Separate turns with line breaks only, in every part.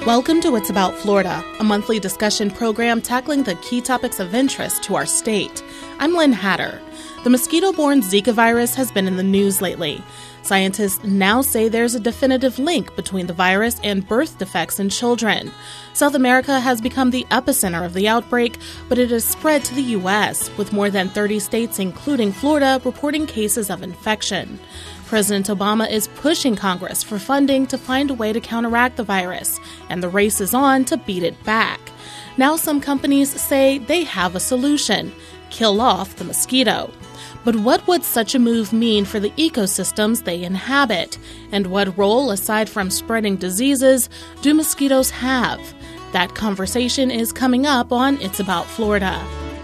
Welcome to It's About Florida, a monthly discussion program tackling the key topics of interest to our state. I'm Lynn Hatter. The mosquito-borne Zika virus has been in the news lately. Scientists now say there's a definitive link between the virus and birth defects in children. South America has become the epicenter of the outbreak, but it has spread to the U.S., with more than 30 states, including Florida, reporting cases of infection. President Obama is pushing Congress for funding to find a way to counteract the virus, and the race is on to beat it back. Now some companies say they have a solution: kill off the mosquito. But what would such a move mean for the ecosystems they inhabit? And what role, aside from spreading diseases, do mosquitoes have? That conversation is coming up on It's About Florida.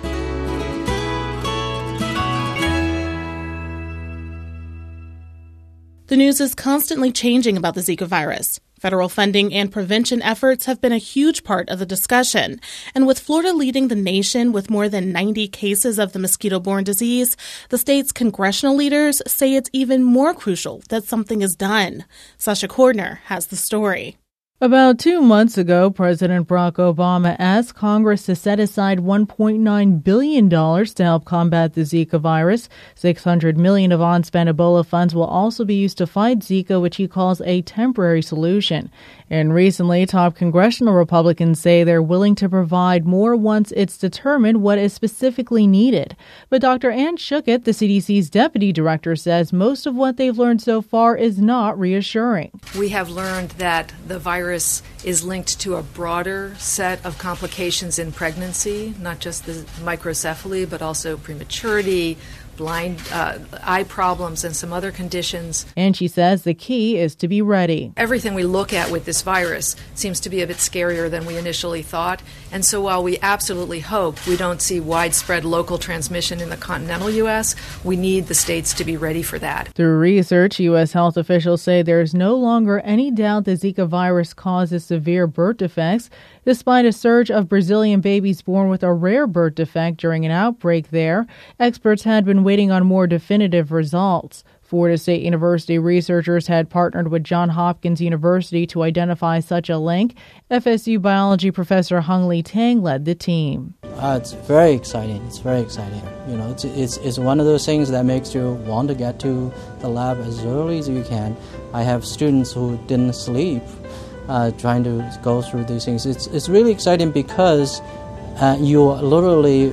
The news is constantly changing about the Zika virus. Federal funding and prevention efforts have been a huge part of the discussion. And with Florida leading the nation with more than 90 cases of the mosquito-borne disease, the state's congressional leaders say it's even more crucial that something is done. Sasha Cordner has the story.
About 2 months ago, President Barack Obama asked Congress to set aside $1.9 billion to help combat the Zika virus. $600 million of unspent Ebola funds will also be used to fight Zika, which he calls a temporary solution. And recently, top congressional Republicans say they're willing to provide more once it's determined what is specifically needed. But Dr. Anne Schuchat, the CDC's deputy director, says most of what they've learned so far is not reassuring.
We have learned that the virus is linked to a broader set of complications in pregnancy, not just the microcephaly, but also prematurity, blind eye problems, and some other conditions.
And she says the key is to be ready.
Everything we look at with this virus seems to be a bit scarier than we initially thought. And so while we absolutely hope we don't see widespread local transmission in the continental U.S., we need the states to be ready for that.
Through research, U.S. health officials say there's no longer any doubt the Zika virus causes severe birth defects, despite a surge of Brazilian babies born with a rare birth defect during an outbreak there. Experts had been waiting on more definitive results. Florida State University researchers had partnered with Johns Hopkins University to identify such a link. FSU biology professor Hung Lee Tang led the team.
It's very exciting. It's very exciting. You know, it's one of those things that makes you want to get to the lab as early as you can. I have students who didn't sleep trying to go through these things. It's really exciting because you're literally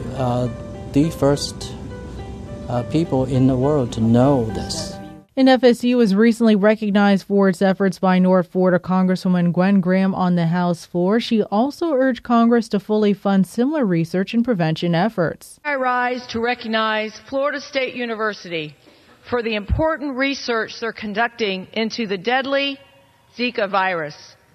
the first people in the world to know this.
And FSU was recently recognized for its efforts by North Florida Congresswoman Gwen Graham on the House floor. She also urged Congress to fully fund similar research and prevention efforts.
I rise to recognize Florida State University for the important research they're conducting into the deadly Zika virus.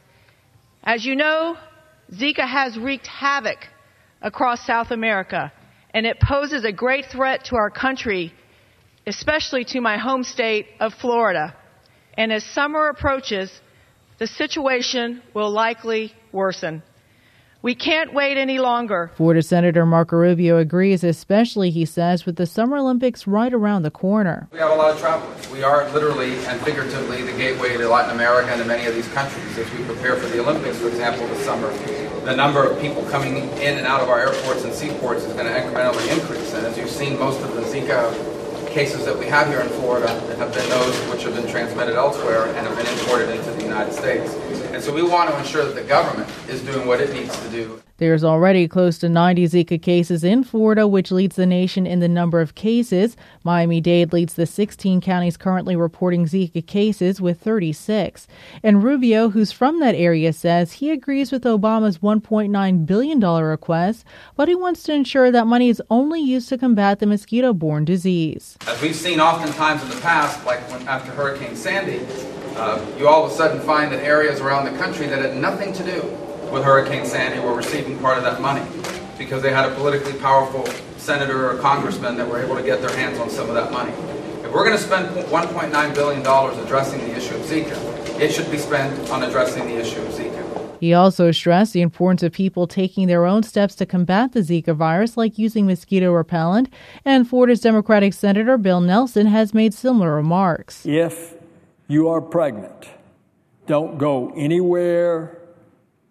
As you know, Zika has wreaked havoc across South America, and it poses a great threat to our country, especially to my home state of Florida. And as summer approaches, the situation will likely worsen. We can't wait any longer.
Florida Senator Marco Rubio agrees, especially, he says, with the Summer Olympics right around the corner.
We have a lot of travelers. We are literally and figuratively the gateway to Latin America and to many of these countries. As we prepare for the Olympics, for example, this summer, the number of people coming in and out of our airports and seaports is going to incrementally increase. And as you've seen, most of the Zika cases that we have here in Florida have been those which have been transmitted elsewhere and have been imported into the United States. And so we want to ensure that the government is doing what it needs to do.
There's already close to 90 Zika cases in Florida, which leads the nation in the number of cases. Miami-Dade leads the 16 counties currently reporting Zika cases with 36. And Rubio, who's from that area, says he agrees with Obama's $1.9 billion request, but he wants to ensure that money is only used to combat the mosquito-borne disease.
As we've seen oftentimes in the past, like after Hurricane Sandy, you all of a sudden find that areas around the country that had nothing to do with Hurricane Sandy were receiving part of that money because they had a politically powerful senator or congressman that were able to get their hands on some of that money. If we're going to spend $1.9 billion addressing the issue of Zika, it should be spent on addressing the issue of Zika.
He also stressed the importance of people taking their own steps to combat the Zika virus, like using mosquito repellent, and Florida's Democratic Senator Bill Nelson has made similar remarks.
If you are pregnant, don't go anywhere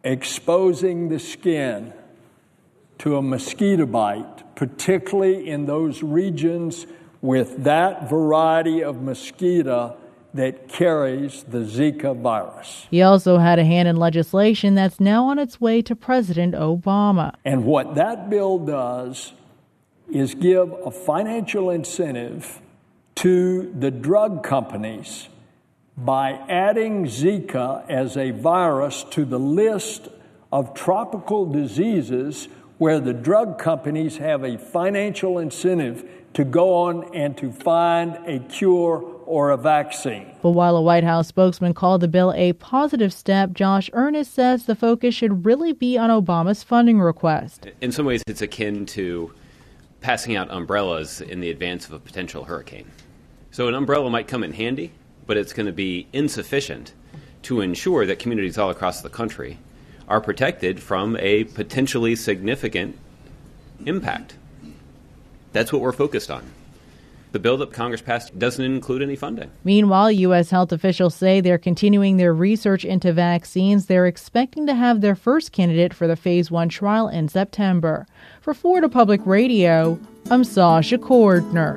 exposing the skin to a mosquito bite, particularly in those regions with that variety of mosquito that carries the Zika virus.
He also had a hand in legislation that's now on its way to President Obama.
And what that bill does is give a financial incentive to the drug companies by adding Zika as a virus to the list of tropical diseases where the drug companies have a financial incentive to go on and to find a cure or a vaccine.
But while a White House spokesman called the bill a positive step, Josh Earnest says the focus should really be on Obama's funding request.
In some ways, it's akin to passing out umbrellas in the advance of a potential hurricane. So an umbrella might come in handy, but it's going to be insufficient to ensure that communities all across the country are protected from a potentially significant impact. That's what we're focused on. The bill that Congress passed doesn't include any funding.
Meanwhile, U.S. health officials say they're continuing their research into vaccines. They're expecting to have their first candidate for the Phase 1 trial in September. For Florida Public Radio, I'm Sasha Cordner.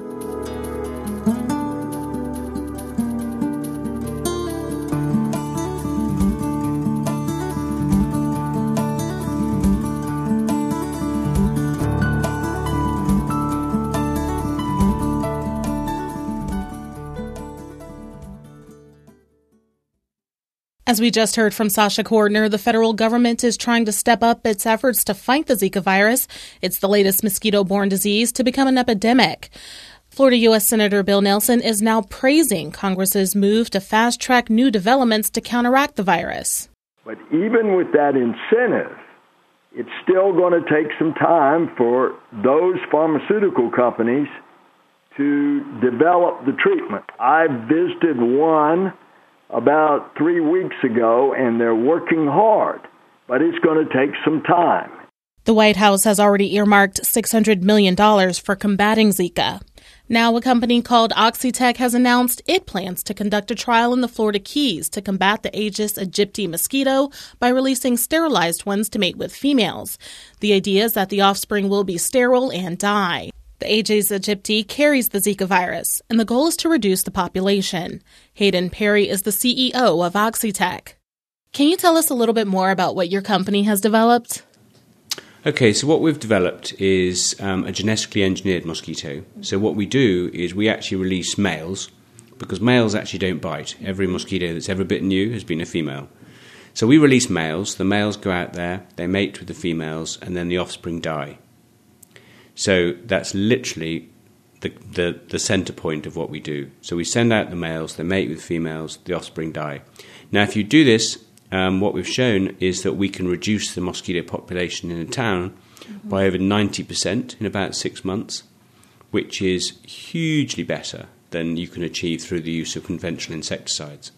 As we just heard from Sasha Cordner, the federal government is trying to step up its efforts to fight the Zika virus. It's the latest mosquito-borne disease to become an epidemic. Florida U.S. Senator Bill Nelson is now praising Congress's move to fast-track new developments to counteract the virus.
But even with that incentive, it's still going to take some time for those pharmaceutical companies to develop the treatment. I visited one about 3 weeks ago, and they're working hard, but it's going to take some time.
The White House has already earmarked $600 million for combating Zika. Now, a company called Oxitec has announced it plans to conduct a trial in the Florida Keys to combat the Aedes aegypti mosquito by releasing sterilized ones to mate with females. The idea is that the offspring will be sterile and die. The Aedes aegypti carries the Zika virus, and the goal is to reduce the population. Hayden Perry is the CEO of Oxitec. Can you tell us a little bit more about what your company has developed?
Okay, so what we've developed is a genetically engineered mosquito. So what we do is we actually release males, because males actually don't bite. Every mosquito that's ever bitten you has been a female. So we release males, the males go out there, they mate with the females, and then the offspring die. So that's literally the center point of what we do. So we send out the males, they mate with females, the offspring die. Now, if you do this, what we've shown is that we can reduce the mosquito population in a town by over 90% in about 6 months, which is hugely better than you can achieve through the use of conventional insecticides.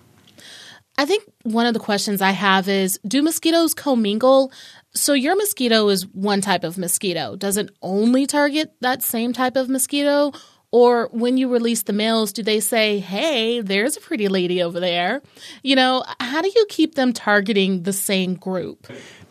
I think one of the questions I have is, do mosquitoes commingle? So your mosquito is one type of mosquito. Does it only target that same type of mosquito? Or when you release the males, do they say, hey, there's a pretty lady over there? You know, how do you keep them targeting the same group?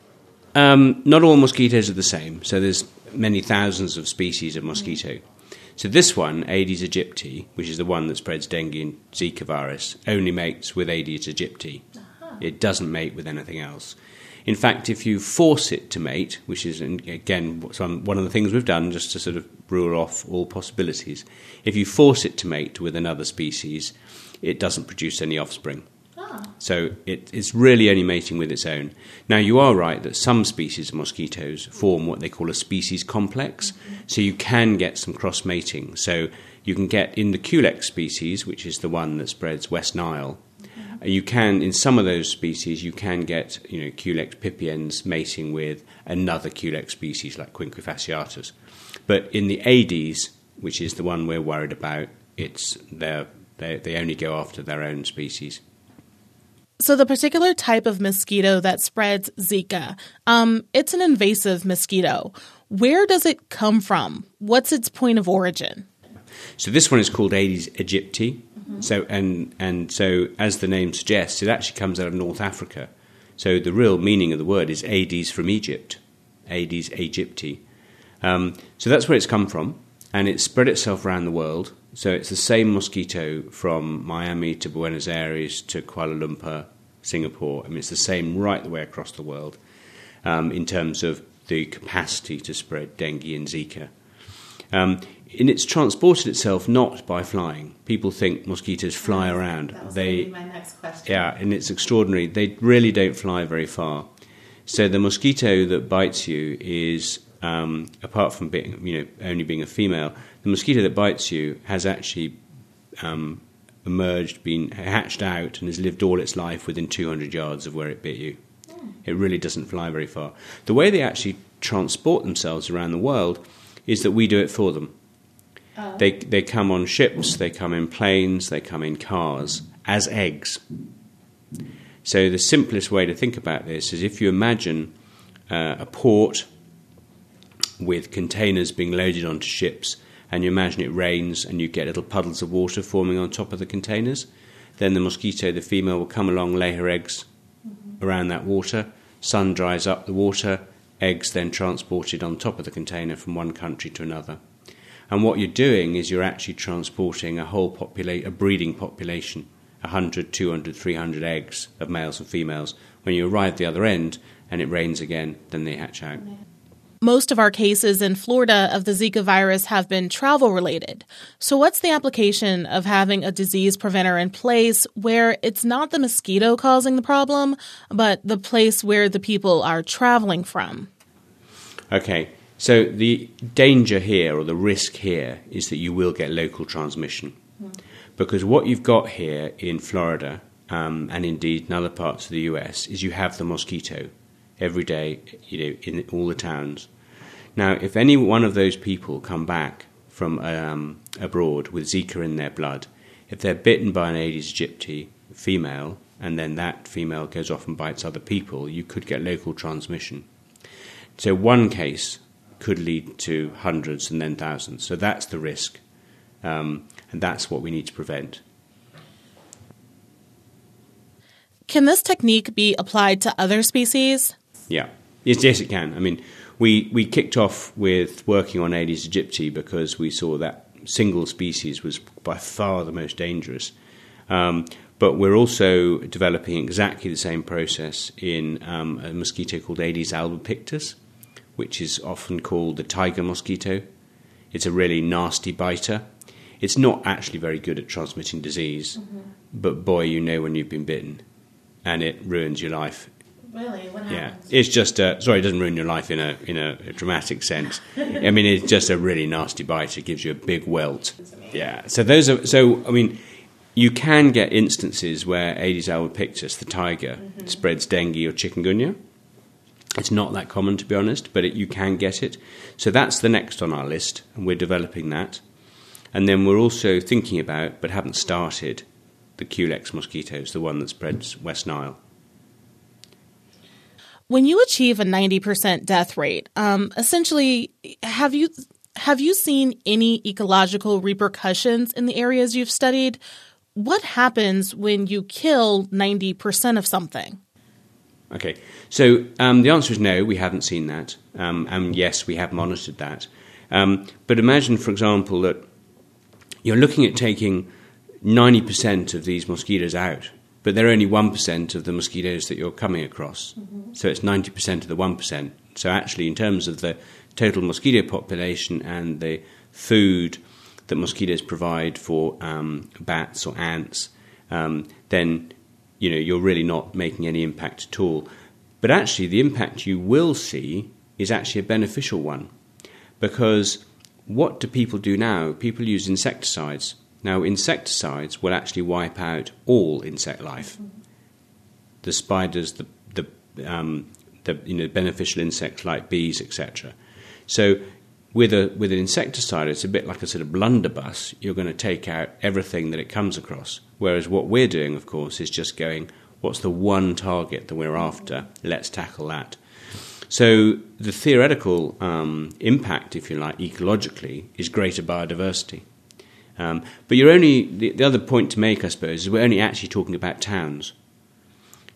Not all mosquitoes are the same. So there's many thousands of species of mosquito. So this one, Aedes aegypti, which is the one that spreads dengue and Zika virus, only mates with Aedes aegypti. It doesn't mate with anything else. In fact, if you force it to mate, which is, again, one of the things we've done just to sort of rule off all possibilities, if you force it to mate with another species, it doesn't produce any offspring. So it's really only mating with its own. Now, you are right that some species of mosquitoes form what they call a species complex, so you can get some cross-mating. So you can get in the Culex species, which is the one that spreads West Nile, you can, in some of those species, you can get, Culex pipiens mating with another Culex species like Quinque fasciatus. But in the Aedes, which is the one we're worried about, they only go after their own species.
So the particular type of mosquito that spreads Zika, it's an invasive mosquito. Where does it come from? What's its point of origin?
So this one is called Aedes aegypti. So and so, as the name suggests, it actually comes out of North Africa. So the real meaning of the word is Aedes from Egypt, Aedes aegypti. So that's where it's come from, and it's spread itself around the world. So it's the same mosquito from Miami to Buenos Aires to Kuala Lumpur, Singapore. I mean, it's the same right the way across the world in terms of the capacity to spread dengue and Zika. And it's transported itself not by flying. People think mosquitoes fly around.
That was going to be my next question.
Yeah, and it's extraordinary. They really don't fly very far. So the mosquito that bites you is, apart from being, only being a female, the mosquito that bites you has actually emerged, been hatched out, and has lived all its life within 200 yards of where it bit you. It really doesn't fly very far. The way they actually transport themselves around the world is that we do it for them. They come on ships, they come in planes, they come in cars as eggs. So the simplest way to think about this is if you imagine a port with containers being loaded onto ships, and you imagine it rains and you get little puddles of water forming on top of the containers, then the mosquito, the female, will come along, lay her eggs around that water, sun dries up the water, eggs then transported on top of the container from one country to another. And what you're doing is you're actually transporting a whole a breeding population, 100, 200, 300 eggs of males and females. When you arrive at the other end and it rains again, then they hatch out.
Most of our cases in Florida of the Zika virus have been travel-related. So what's the application of having a disease preventer in place where it's not the mosquito causing the problem, but the place where the people are traveling from?
Okay, so the danger here, or the risk here, is that you will get local transmission. Because what you've got here in Florida, and indeed in other parts of the US, is you have the mosquito every day, in all the towns. Now, if any one of those people come back from abroad with Zika in their blood, if they're bitten by an Aedes aegypti female, and then that female goes off and bites other people, you could get local transmission. So one case could lead to hundreds and then thousands. So that's the risk, and that's what we need to prevent.
Can this technique be applied to other species?
Yeah, yes, it can. I mean, we kicked off with working on Aedes aegypti because we saw that single species was by far the most dangerous. But we're also developing exactly the same process in a mosquito called Aedes albopictus, which is often called the tiger mosquito. It's a really nasty biter. It's not actually very good at transmitting disease, but boy, you know when you've been bitten, and it ruins your life.
Really? What happens?
Yeah, it's just it doesn't ruin your life in a dramatic sense. I mean, it's just a really nasty bite. It gives you a big welt. Yeah. So you can get instances where Aedes albopictus, the tiger, spreads dengue or chikungunya. It's not that common, to be honest, but you can get it. So that's the next on our list, and we're developing that. And then we're also thinking about, but haven't started, the Culex mosquitoes, the one that spreads West Nile.
When you achieve a 90% death rate, essentially, have you seen any ecological repercussions in the areas you've studied? What happens when you kill 90% of something?
Okay, so the answer is no, we haven't seen that. And yes, we have monitored that. But imagine, for example, that you're looking at taking 90% of these mosquitoes out, but they're only 1% of the mosquitoes that you're coming across. So it's 90% of the 1%. So actually, in terms of the total mosquito population and the food that mosquitoes provide for bats or ants, then you're really not making any impact at all. But actually, the impact you will see is actually a beneficial one, because what do people do now? People use insecticides. Now, insecticides will actually wipe out all insect life. The spiders, the beneficial insects like bees, etc. So with an insecticide, it's a bit like a sort of blunderbuss. You're going to take out everything that it comes across. Whereas what we're doing, of course, is just going, what's the one target that we're after? Let's tackle that. So the theoretical impact, if you like, ecologically, is greater biodiversity. But you're only, the other point to make, I suppose, is we're only actually talking about towns.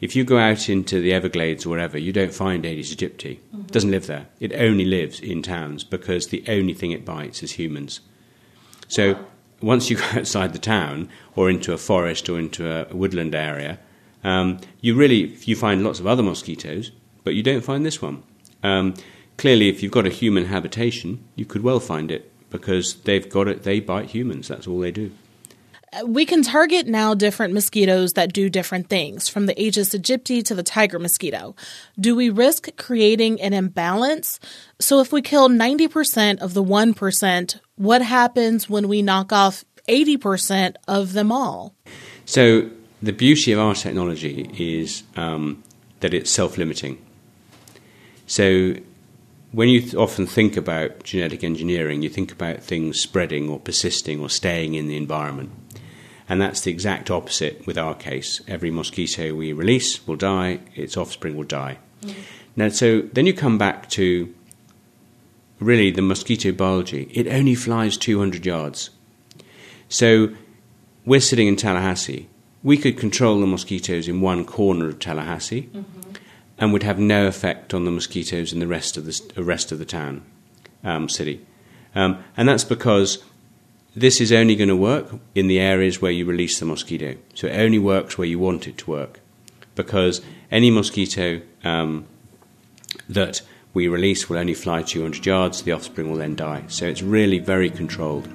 if you go out into the Everglades or wherever, you don't find Aedes aegypti. It doesn't live there. It only lives in towns because the only thing it bites is humans. So once you go outside the town or into a forest or into a woodland area, you find lots of other mosquitoes, but you don't find this one. Clearly, if you've got a human habitation, you could well find it because they've got it. They bite humans. That's all they do.
We can target now different mosquitoes that do different things, from the Aedes aegypti to the tiger mosquito. Do we risk creating an imbalance? So if we kill 90% of the 1%, what happens when we knock off 80% of them all?
So the beauty of our technology is that it's self-limiting. So when you often think about genetic engineering, you think about things spreading or persisting or staying in the environment. And that's the exact opposite with our case. Every mosquito we release will die, its offspring will die. Now, so then you come back to really the mosquito biology. It only flies 200 yards. So we're sitting in Tallahassee. We could control the mosquitoes in one corner of Tallahassee and would have no effect on the mosquitoes in the rest of the town, city. And that's because this is only going to work in the areas where you release the mosquito. So it only works where you want it to work. Because any mosquito that we release will only fly 200 yards, the offspring will then die. So it's really very controlled.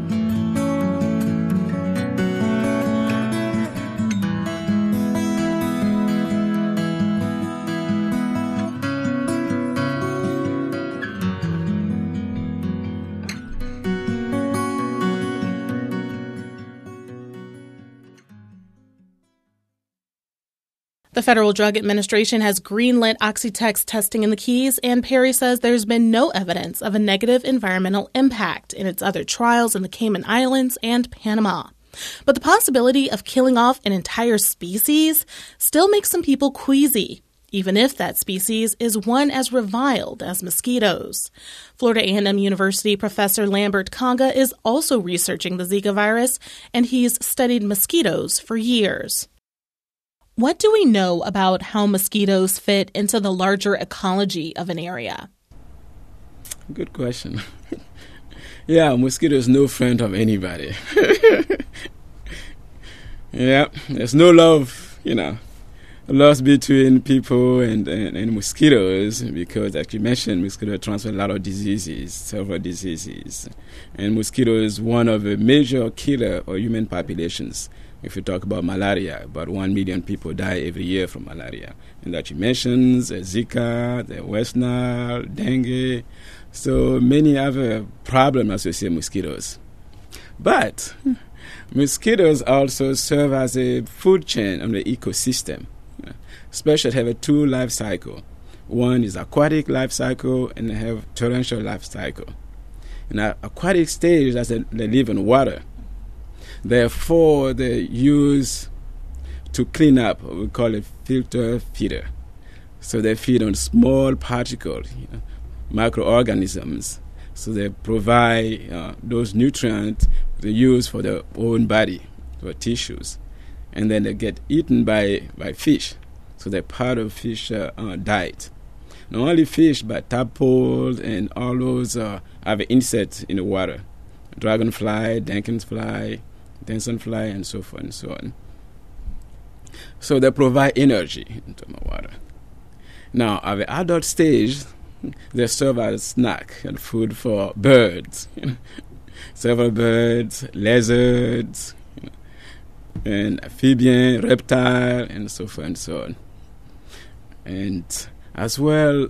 The Federal Drug Administration has greenlit Oxytex testing in the Keys, and Perry says there's been no evidence of a negative environmental impact in its other trials in the Cayman Islands and Panama. But the possibility of killing off an entire species still makes some people queasy, even if that species is one as reviled as mosquitoes. Florida A&M University professor Lambert Conga is also researching the Zika virus, and he's studied mosquitoes for years. What do we know about how mosquitoes fit into the larger ecology of an area?
Good question. Yeah, mosquito is no friend of anybody. Yeah, there's no love, loss between people and mosquitoes because, like you mentioned, mosquitoes transfer a lot of diseases, several diseases. And mosquito is one of the major killer of human populations. If you talk about malaria, about 1 million people die every year from malaria. And that you mentioned, Zika, the West Nile, dengue, so many other problems associated with mosquitoes. But mosquitoes also serve as a food chain on the ecosystem. Especially have a two life cycle. One is aquatic life cycle and they have torrential life cycle. In the aquatic stage, as they live in water, therefore, they use to clean up what we call a filter feeder. So they feed on small particles, microorganisms. So they provide those nutrients they use for their own body, for tissues. And then they get eaten by fish. So they're part of fish diet. Not only fish, but tadpoles and all those other insects in the water. Dragonfly, dankenfly, danconfly, and so forth and so on. So they provide energy into the water. Now, at the adult stage, they serve as snack and food for birds. Several birds, lizards, and amphibian, reptile, and so forth and so on. And as well,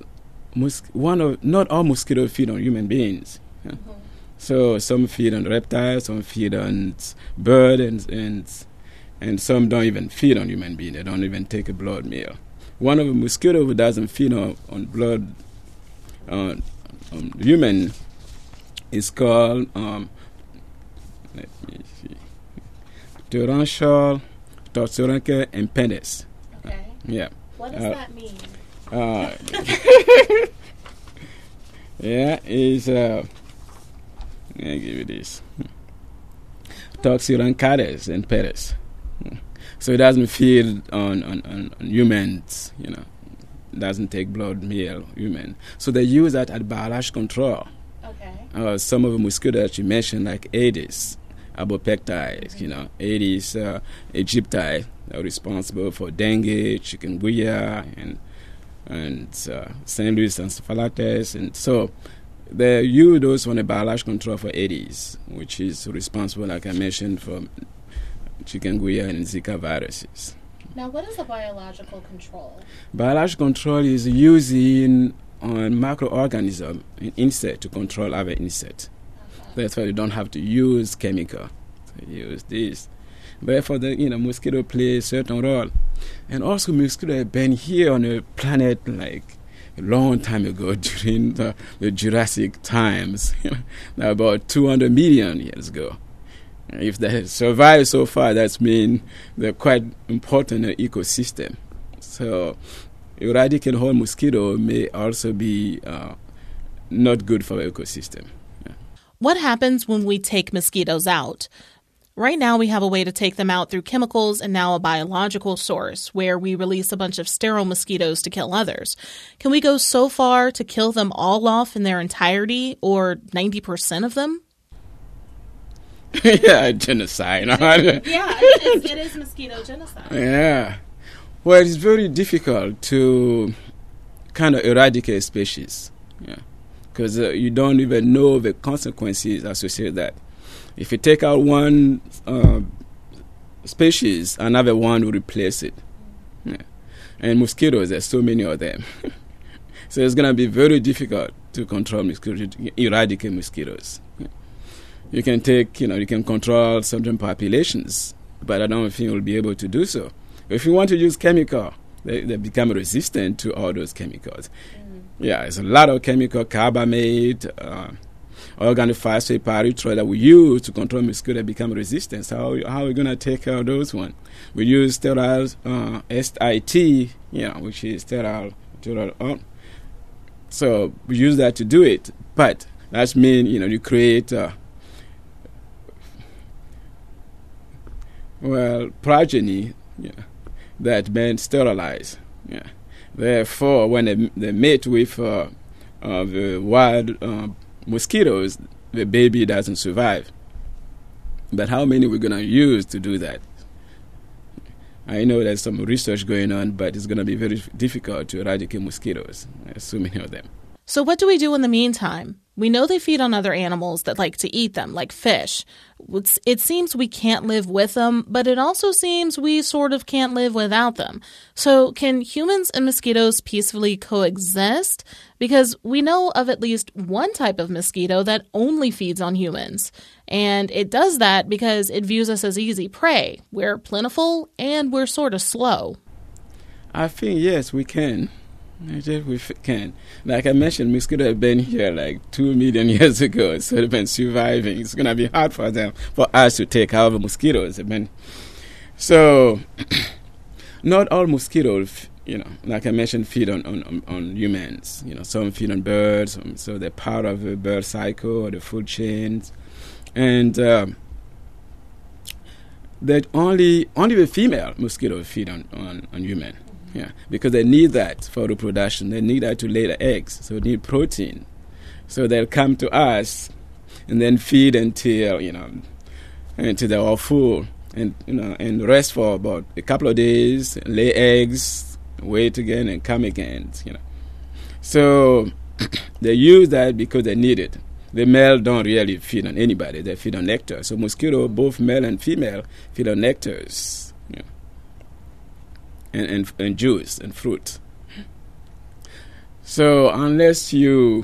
not all mosquitoes feed on human beings. So some feed on reptiles, some feed on bird, and some don't even feed on human beings. They don't even take a blood meal. One of the mosquitoes who doesn't feed on blood on human is called let me see, torrential Torsorhyncha impedes.
Okay.
Yeah.
What does that mean?
Yeah, is I'll give you this. Torsorhyncha impedes. So it doesn't feed on humans, doesn't take blood meal human. So they use that as biological control. Okay. Some of the mosquitoes that you mentioned, like Aedes albopicti, Aedes aegypti, are responsible for dengue, chikungunya, and St. Louis encephalitis, and so they use those on a biological control for Aedes, which is responsible, like I mentioned, for chikungunya and Zika viruses.
Now, what is a biological control?
Biological control is using on microorganism, an insect, to control other insects. Okay. That's why you don't have to use chemical. So use this. Therefore, mosquito play a certain role. And also, mosquito have been here on the planet like a long time ago during the Jurassic times, about 200 million years ago. If they survive so far, that means they're quite important in the ecosystem. So eradicating whole mosquito may also be not good for the ecosystem. Yeah.
What happens when we take mosquitoes out? Right now, we have a way to take them out through chemicals and now a biological source where we release a bunch of sterile mosquitoes to kill others. Can we go so far to kill them all off in their entirety or 90% of them?
Yeah, genocide.
It is mosquito genocide.
Yeah. Well, it's very difficult to kind of eradicate species. Yeah. Because you don't even know the consequences associated with that. If you take out one species, another one will replace it. Yeah. And mosquitoes, there's so many of them. So it's going to be very difficult to control mosquitoes, eradicate mosquitoes. Yeah. You can you can control certain populations, but I don't think you'll be able to do so. If you want to use chemical, they become resistant to all those chemicals. Yeah, there's a lot of chemical, carbamate, organophosphate, pyrethroid that we use to control mosquito that become resistant. So how are we going to take care of those ones? We use sterile SIT, which is sterile. So we use that to do it. But that means, you create progeny that been sterilized. Yeah. Therefore, when they mate with the wild mosquitoes, the baby doesn't survive. But how many we're going to use to do that? I know there's some research going on, but it's going to be very difficult to eradicate mosquitoes. There's so many of them.
So what do we do in the meantime? We know they feed on other animals that like to eat them, like fish. It seems we can't live with them, but it also seems we sort of can't live without them. So can humans and mosquitoes peacefully coexist? Because we know of at least one type of mosquito that only feeds on humans. And it does that because it views us as easy prey. We're plentiful and we're sort of slow.
I think, yes, we can. We can. Like I mentioned, mosquitoes have been here like 2 million years ago, so they've been surviving. It's going to be hard for us to take out the mosquitoes. So, not all mosquitoes, like I mentioned, feed on humans. Some feed on birds, so they're part of the bird cycle or the food chains. And that only the female mosquitoes feed on humans. Yeah, because they need that for reproduction. They need that to lay the eggs, so they need protein. So they'll come to us and then feed until they're all full, and rest for about a couple of days, lay eggs, wait again, and come again. So they use that because they need it. The male don't really feed on anybody; they feed on nectar. So mosquito, both male and female, feed on nectars. And juice and fruit. So unless we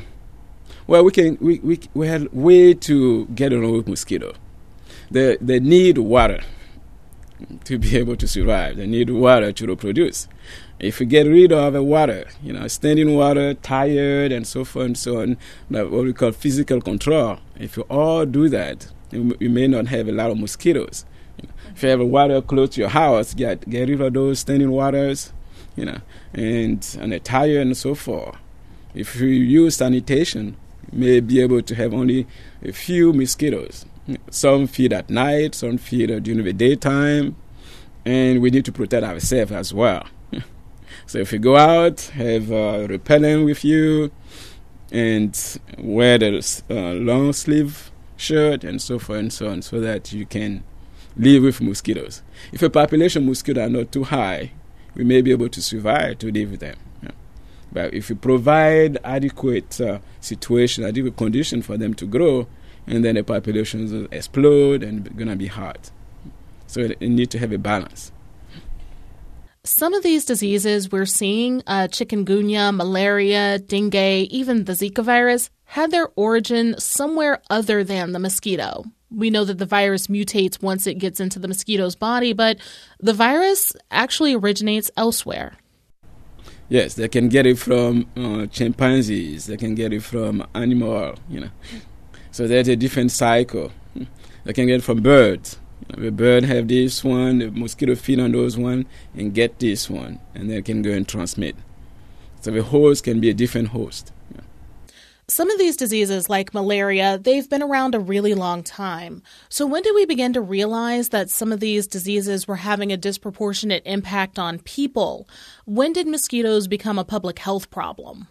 have way to get along with mosquito. They need water to be able to survive. They need water to reproduce. If we get rid of the water, standing water, tired, and so forth and so on, what we call physical control. If you all do that, you may not have a lot of mosquitoes. If you have water close to your house, get rid of those standing waters, and a tire and so forth. If you use sanitation, you may be able to have only a few mosquitoes. Some feed at night, some feed during the daytime, and we need to protect ourselves as well. So if you go out, have repellent with you, and wear the long sleeve shirt and so forth and so on, so that you can live with mosquitoes. If a population of mosquitoes are not too high, we may be able to survive to live with them. But if you provide adequate situation, adequate condition for them to grow, and then the populations will explode and it's going to be hard. So you need to have a balance.
Some of these diseases we're seeing, chikungunya, malaria, dengue, even the Zika virus, had their origin somewhere other than the mosquito. We know that the virus mutates once it gets into the mosquito's body, but the virus actually originates elsewhere.
Yes, they can get it from chimpanzees. They can get it from animal, So there's a different cycle. They can get it from birds. The bird have this one, the mosquito feed on those one and get this one, and they can go and transmit. So the host can be a different host.
Some of these diseases, like malaria, they've been around a really long time. So when did we begin to realize that some of these diseases were having a disproportionate impact on people? When did mosquitoes become a public health problem?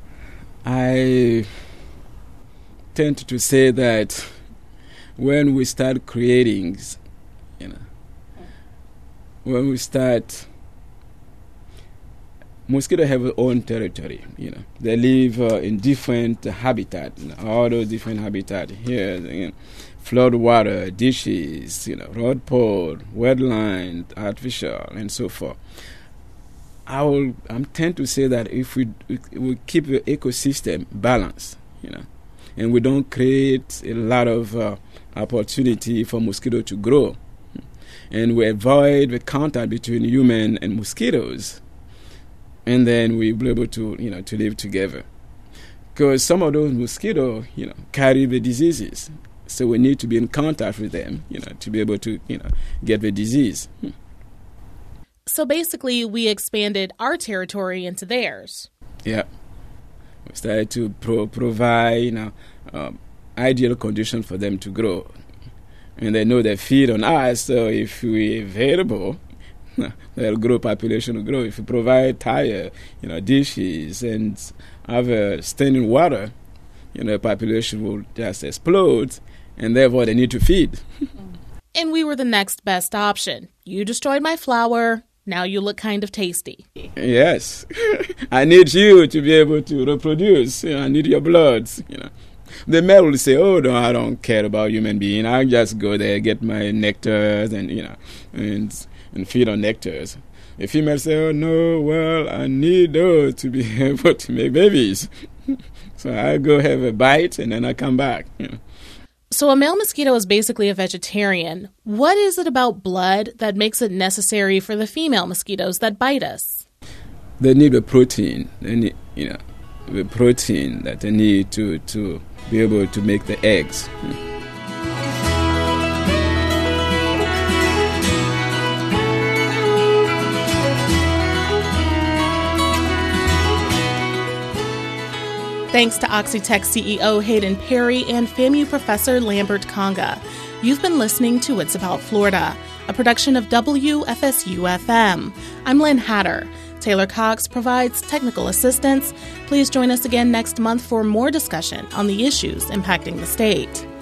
I tend to say that when we start creating, mosquitoes have their own territory, They live in different habitats, all those different habitats here, flood water, dishes, road pole, wetland, artificial, and so forth. I'm tend to say that if we keep the ecosystem balanced, and we don't create a lot of opportunity for mosquito to grow, and we avoid the contact between human and mosquitoes, and then we'll be able to, to live together. Because some of those mosquitoes, carry the diseases. So we need to be in contact with them, to be able to, get the disease.
So basically, we expanded our territory into theirs.
Yeah. We started to provide, ideal conditions for them to grow. And they know they feed on us, so if we're available, they'll grow, population will grow. If you provide tire, dishes and other standing water, population will just explode, and therefore they need to feed.
And we were the next best option. You destroyed my flower, now you look kind of tasty.
Yes. I need you to be able to reproduce. I need your blood, The male will say, oh, no, I don't care about human being. I'll just go there, get my nectars and feed on nectars. The female say, oh, no, well, I need those to be able to make babies. So I go have a bite and then I come back.
So a male mosquito is basically a vegetarian. What is it about blood that makes it necessary for the female mosquitoes that bite us?
They need the protein. They need, the protein that they need to be able to make the eggs.
Thanks to Oxitec CEO Hayden Perry and FAMU Professor Lambert Conga. You've been listening to It's About Florida, a production of WFSU-FM. I'm Lynn Hatter. Taylor Cox provides technical assistance. Please join us again next month for more discussion on the issues impacting the state.